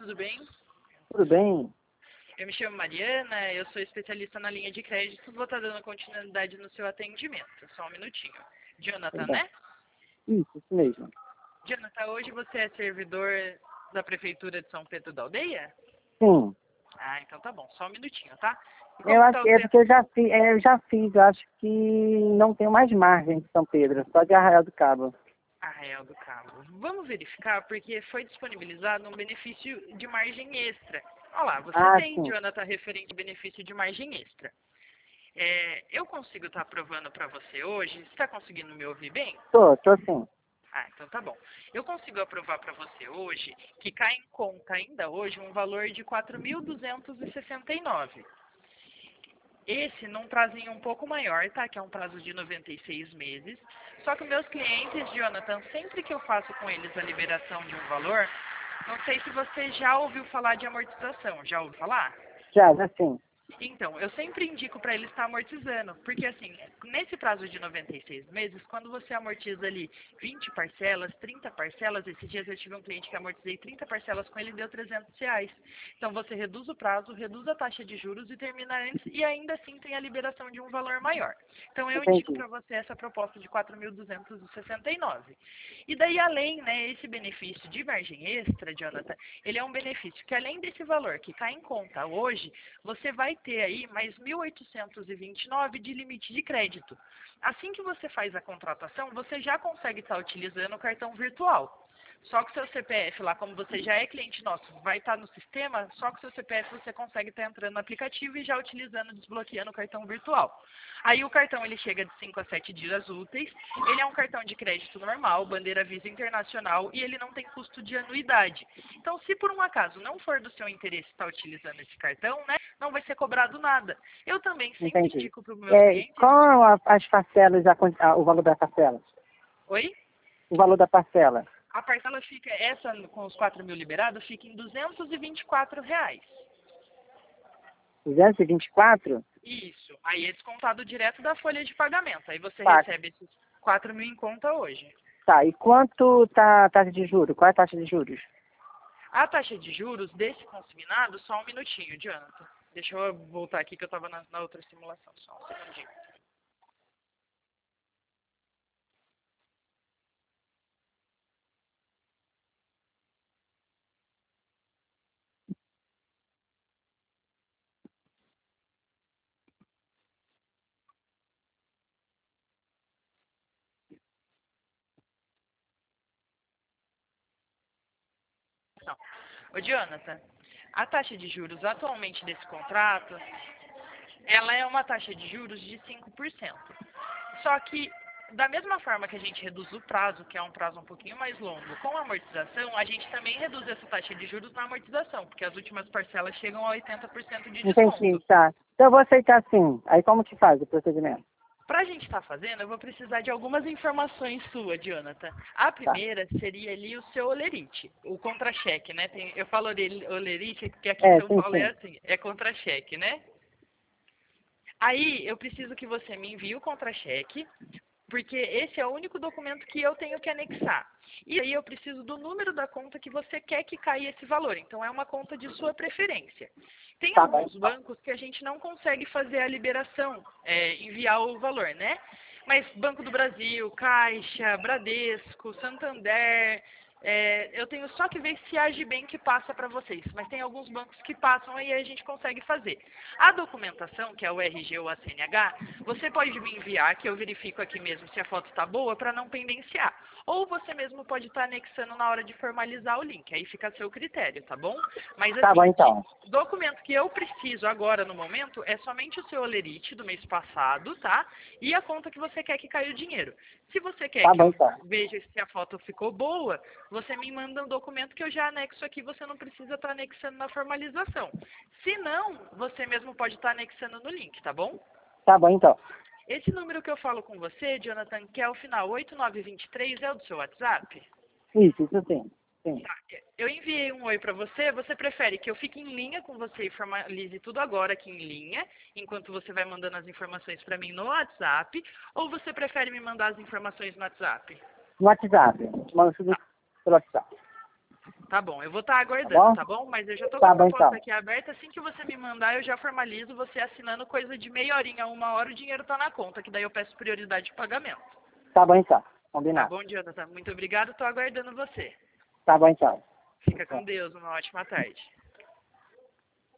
tudo bem? Tudo bem? Eu me chamo Mariana, eu sou especialista na linha de crédito, vou estar dando continuidade no seu atendimento. Só um minutinho. Jonathan, Tudo bem. né? Isso mesmo. Jonathan, hoje você é servidor da Prefeitura de São Pedro da Aldeia? Sim. Ah, então tá bom, só um minutinho, tá? E Eu como acho tá o que é tempo? porque eu acho que não tenho mais margem de São Pedro, só de Arraial do Cabo. Arraial do Cabo. Vamos verificar, porque foi disponibilizado um benefício de margem extra. Olha lá, você Ah, tem, sim. Jonathan, referente ao benefício de margem extra. Eu consigo estar aprovando para você hoje? Você está conseguindo me ouvir bem? Tô sim. Ah, então tá bom. Eu consigo aprovar para você hoje que cai em conta ainda hoje um valor de 4.269. Esse num prazinho um pouco maior, tá? Que é um prazo de 96 meses. Só que meus clientes, Jonathan, sempre que eu faço com eles a liberação de um valor, não sei se você já ouviu falar de amortização. Já ouviu falar? Já sim. Então, eu sempre indico para ele estar amortizando, porque assim, nesse prazo de 96 meses, quando você amortiza ali 20 parcelas, 30 parcelas, esses dias eu tive um cliente que amortizei 30 parcelas com ele e deu R$ 300. Então você reduz o prazo, reduz a taxa de juros e termina antes e ainda assim tem a liberação de um valor maior. Então eu indico Entendi. para você essa proposta de 4.269. E daí além, né, esse benefício de margem extra, Jonathan, ele é um benefício que além desse valor que cai em conta hoje, você vai ter aí mais 1.829 de limite de crédito. Assim que você faz a contratação, você já consegue estar utilizando o cartão virtual. Só que o seu CPF lá, como você já é cliente nosso, vai estar no sistema, só que o seu CPF você consegue estar entrando no aplicativo e já utilizando, desbloqueando o cartão virtual. Aí o cartão ele chega de 5 a 7 dias úteis, ele é um cartão de crédito normal, bandeira Visa Internacional e ele não tem custo de anuidade. Então, se por um acaso não for do seu interesse estar utilizando esse cartão, né, não vai ser cobrado nada. Eu também sempre Entendi. indico para os meus clientes... Qual as parcelas, o valor da parcela? Oi? O valor da parcela? A parcela fica, essa com os 4.000 liberados, fica em R$ 224. 224? Isso. Aí é descontado direto da folha de pagamento. Aí você Tá. recebe esses 4.000 em conta hoje. Tá. E quanto tá a taxa de juros? Qual é a taxa de juros? A taxa de juros desse consignado, só um minutinho, Jonathan. Deixa eu voltar aqui que eu estava na outra simulação. Só um segundinho. Não. Ô, Jonathan, a taxa de juros atualmente desse contrato, ela é uma taxa de juros de 5%. Só que, da mesma forma que a gente reduz o prazo, que é um prazo um pouquinho mais longo, com a amortização, a gente também reduz essa taxa de juros na amortização, porque as últimas parcelas chegam a 80% de Entendi, desconto. tá. Então eu vou aceitar sim. Aí como que faz o procedimento? Para a gente estar fazendo, eu vou precisar de algumas informações suas, Jonathan. A Tá. primeira seria ali o seu olerite, o contra-cheque, né? Eu falo olerite porque aqui em É, São sim, Paulo é sim. assim, é contra-cheque, né? Aí eu preciso que você me envie o contra-cheque, porque esse é o único documento que eu tenho que anexar. E aí eu preciso do número da conta que você quer que caia esse valor. Então é uma conta de sua preferência. Tem Tá bom, alguns então. bancos que a gente não consegue fazer a liberação, enviar o valor, né? Mas Banco do Brasil, Caixa, Bradesco, Santander, eu tenho só que ver se a Agibank passa para vocês. Mas tem alguns bancos que passam e aí a gente consegue fazer. A documentação, que é o RG ou a CNH, você pode me enviar, que eu verifico aqui mesmo se a foto está boa, para não pendenciar. Ou você mesmo pode estar anexando na hora de formalizar o link, aí fica a seu critério, tá bom? Mas Tá bom, assim, então. documento que eu preciso agora no momento é somente o seu olerite do mês passado, tá? E a conta que você quer que caia o dinheiro. Se você quer Tá que bom, eu então. veja se a foto ficou boa, você me manda um documento que eu já anexo aqui, você não precisa estar anexando na formalização. Se não, você mesmo pode estar anexando no link, tá bom? Tá bom, então. Esse número que eu falo com você, Jonathan, que é o final 8923, é o do seu WhatsApp? Isso sim. Sim. Tá. Eu enviei um oi para você. Você prefere que eu fique em linha com você e formalize tudo agora aqui em linha, enquanto você vai mandando as informações para mim no WhatsApp, ou você prefere me mandar as informações no WhatsApp? No WhatsApp. Manda tudo Tá. pelo WhatsApp. Tá bom, eu vou estar Tá aguardando, bom? tá bom? Mas eu já tô com Tá a bom, proposta então. aqui aberta. Assim que você me mandar, eu já formalizo você assinando coisa de meia horinha, 1 hora, o dinheiro tá na conta, que daí eu peço prioridade de pagamento. Tá bom, então. Tá Combinado. bom, Jonathan? Muito obrigado, tô aguardando você. Tá bom, então. Fica com Tá. Deus, uma ótima tarde.